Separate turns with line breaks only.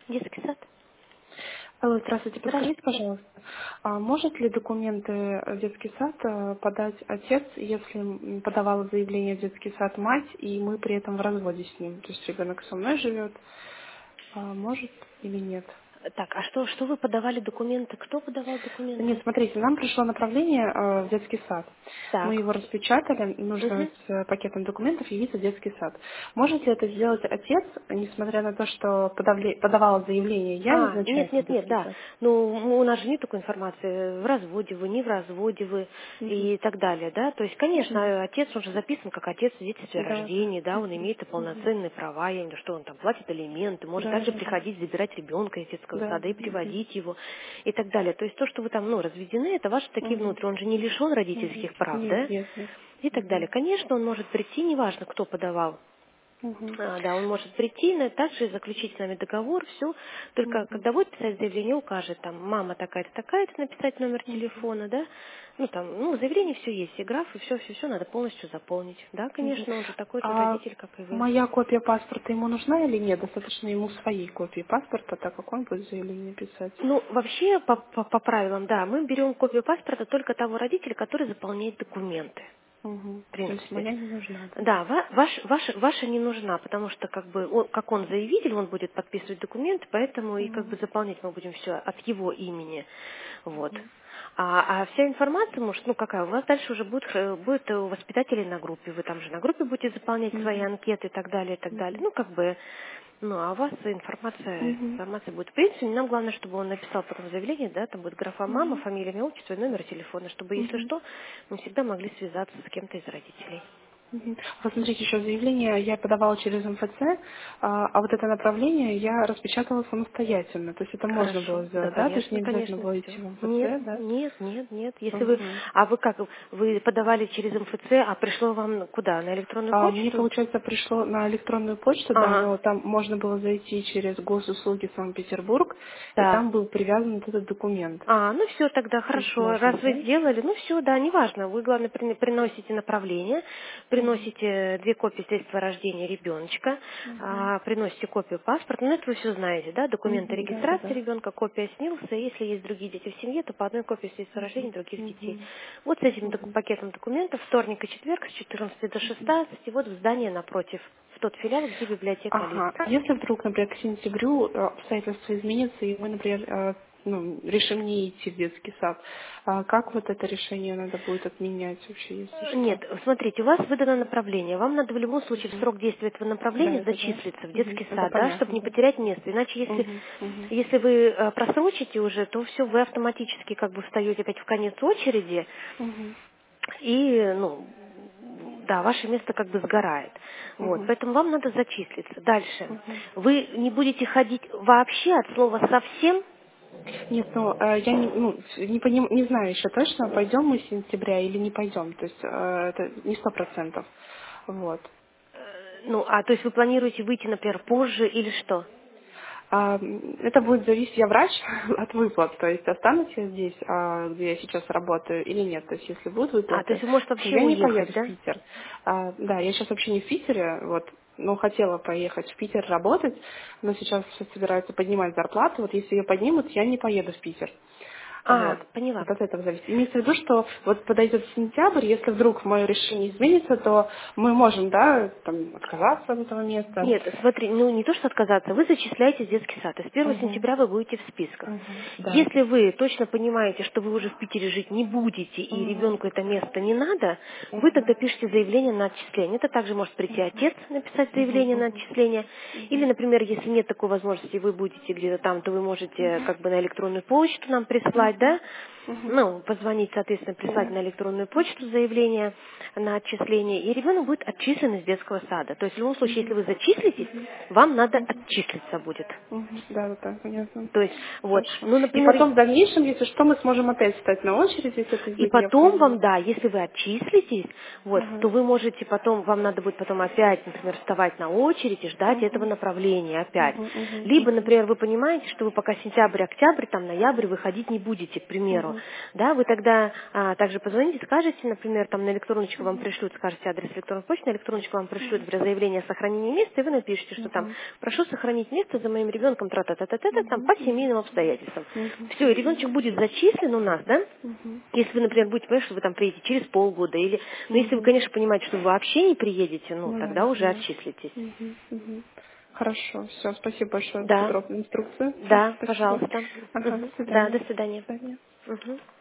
Детский сад.
Алло, здравствуйте, подскажите,
Здравствуйте.
пожалуйста, а может ли документы в детский сад подать отец, если подавала заявление в детский сад мать, и мы при этом в разводе с ним? То есть ребенок со мной живет, может или нет?
Так, а что вы подавали документы? Кто подавал
Нет,
документы?
смотрите, нам пришло направление в детский сад. Мы
Так.
его распечатали, нужно
Мгм.
с пакетом документов явиться в детский сад. Может ли это сделать отец, несмотря на то, что подавала заявление я
Нет,
изначально в
нет, нет,
детский
да.
сад?
Ну, у нас же нет такой информации, в разводе вы, не в разводе вы
Мгм.
и так далее, да. То есть, конечно,
Мгм.
отец, он же записан как отец в свидетельстве о
Да.
рождении, да, он
Мгм.
имеет и
Мгм.
полноценные права, я не знаю, что он там платит алименты, может
Да,
также
да, да.
приходить, забирать ребенка из детского
Да.
сада и
Мгм.
приводить его и так далее. То есть то, что вы там, ну, разведены, это ваши такие
Мгм.
внутренние, он же не лишен
Мгм.
родительских прав,
Нет,
да,
нет, нет.
и так далее.
Мгм.
Конечно, он может прийти, неважно, кто подавал.
Мгм.
Да, он может прийти, также заключить с нами договор, все. Только
Мгм.
когда будет писать заявление, укажет там мама такая-то, такая-то, написать номер
Мгм.
телефона, да. Ну там, ну, заявление все есть, и графы, все надо полностью заполнить. Да,
Мгм.
конечно, он же такой же
А
родитель, как и вы.
моя копия паспорта ему нужна или нет? Достаточно ему своей копии паспорта, так как он будет заявление писать.
Ну, вообще, по правилам, да, мы берем копию паспорта только того родителя, который заполняет документы,
Угу.
в
То есть
принципе.
моя не нужна, да?
Да, ваша не нужна, потому что как бы как он заявитель, он будет подписывать документы, поэтому и как бы
Угу.
заполнять мы будем все от его имени. Вот. А вся информация, может, ну какая, у вас дальше уже будет у воспитателей на группе, вы там же на группе будете заполнять свои
Угу.
анкеты и так далее, и так далее.
Угу.
Ну, как бы, ну, а у вас информация,
Угу.
информация будет. В принципе, нам главное, чтобы он написал потом заявление, да, там будет графа мама,
Угу.
фамилия, имя, отчество и номер телефона, чтобы, если
Угу.
что, мы всегда могли связаться с кем-то из родителей.
Мгм. Вот смотрите, еще заявление я подавала через МФЦ, а вот это направление я распечатала самостоятельно. То есть это можно было
Хорошо. Да,
сделать, да? То есть
конечно,
не обязательно
конечно,
было
все.
идти в
Нет,
МФЦ, да?
нет, нет, нет. Если вы,
Мгм.
а вы как, вы подавали через МФЦ, а пришло вам куда? На электронную
Мне,
почту?
получается, пришло на электронную почту, да,
Ага,
но там можно было зайти через госуслуги Санкт-Петербург, и
да.
там был привязан вот этот документ.
Ну все, тогда
То есть
хорошо.
можно
Раз вы
взять.
сделали, ну все, да, неважно. Вы, главное, приносите направление,
Мгм.
приносите 2 копии свидетельства о рождении ребеночка,
Мгм.
приносите копию паспорта. Ну, это вы все знаете, да, документы
Мгм. Да, да,
регистрации
да.
ребенка, копия СНИЛСа. Если есть другие дети в семье, то по одной копии свидетельства о рождении
Мгм.
других детей.
Мгм.
Вот с этим
Мгм.
пакетом документов вторник и четверг с 14 до
Мгм.
16, вот в здании напротив, в тот филиал, где библиотека
Ага.
Алисы.
А если вдруг, например, к сентябрю обстоятельства изменятся, и мы, например, решим не идти в детский сад, как вот это решение надо будет отменять вообще, если что?
Нет, смотрите, у вас выдано направление. Вам надо в любом случае в
Мгм.
срок действия этого
Да,
направления
это да.
зачислиться в
Мгм.
детский
Это
сад, да, чтобы
понятно,
не
да.
потерять место. Иначе,
Мгм. Мгм.
если вы просрочите уже, то все, вы автоматически как бы встаете опять в конец очереди,
Мгм.
и, ну, да, ваше место как бы сгорает. Вот,
Мгм.
поэтому вам надо зачислиться. Дальше.
Мгм.
Вы не будете ходить вообще от слова совсем.
Нет, ну я не знаю еще точно, пойдем мы с сентября или не пойдем. То есть это не 100%. Вот.
Ну, то есть вы планируете выйти, например, позже или что?
Это будет зависеть, я врач, от выплат, то есть останусь я здесь, где я сейчас работаю, или нет. То есть если будут
То
выплаты,
есть вы можете
то
вообще
я не
уехать,
поеду в
да?
Питер. Да, я сейчас вообще не в Питере, вот, но хотела поехать в Питер работать, но сейчас собираются поднимать зарплату, вот если ее поднимут, я не поеду в Питер. Вот.
Поняла.
Вот от этого зависит. Имеется в виду, что вот подойдет сентябрь, если вдруг мое решение изменится, то мы можем, да, там, отказаться от этого места.
Нет, смотри, ну не то, что отказаться, вы зачисляетесь в детский сад, и с 1
Угу.
сентября вы будете в списках.
Угу. Да.
Если вы точно понимаете, что вы уже в Питере жить не будете, и
Угу.
ребенку это место не надо, вы
Угу.
тогда пишете заявление на отчисление. Это также может прийти отец, написать
Мгм,
заявление на
мгм,
отчисление. Или,
мгм,
например, если нет такой возможности, вы будете где-то там, то вы можете
мгм,
как бы на электронную почту нам прислать,
мгм,
да,
мгм.
ну, позвонить, соответственно, прислать
Да.
на электронную почту заявление на отчисление, и ребенок будет отчислен из детского сада. То есть в любом случае, если
Мгм,
вы зачислитесь,
мгм,
вам надо
мгм,
отчислиться будет.
мгм. Да, да, да, понятно.
То есть, вот,
Хорошо.
ну,
И
например,
потом в дальнейшем, если что, мы сможем опять встать на очередь, если это
и
будет
потом вам,
необходимо.
да, если вы отчислитесь, вот, то
Ага.
вы можете потом, вам надо будет потом опять, например, вставать на очередь и ждать этого
Мгм,
направления опять.
мгм, мгм,
Либо,
мгм,
например, вы понимаете, что вы пока сентябрь, октябрь, там, ноябрь выходить не будете, к примеру. да, вы тогда также позвоните, скажете, например, там на электроночку вам пришлют, скажете адрес электронной почты, на электроночку вам пришлют заявление о сохранении места, и вы напишите, что там прошу сохранить место за моим ребенком, тра-та-та-та-та, там по семейным обстоятельствам. Все, ребеночек будет зачислен у нас, да? Если вы, например, будете понимать, что вы там приедете через полгода, или, ну, если вы, конечно, понимаете, что вы вообще не приедете, ну, тогда уже отчислитесь.
Хорошо, все, спасибо большое за
Да,
подробную инструкцию.
да,
Спасибо.
пожалуйста.
Ага, до
Да,
свидания.
до свидания.
До свидания.
Мгм.